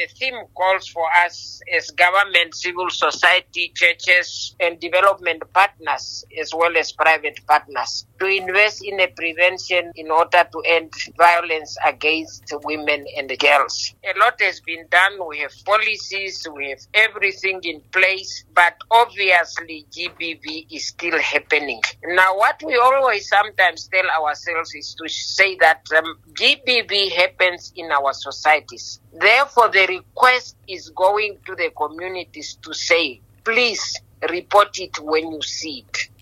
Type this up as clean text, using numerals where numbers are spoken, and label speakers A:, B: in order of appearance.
A: the theme calls for us as government, civil society, churches, and development partners, as well as private partners, to invest in a prevention in order to end violence against women and girls. A lot has been done. We have policies, we have everything in place, but obviously GBV is still happening. Now, what we always sometimes tell ourselves is to say that GBV happens in our societies. Therefore, the request is going to the communities to say, please report it when you see it.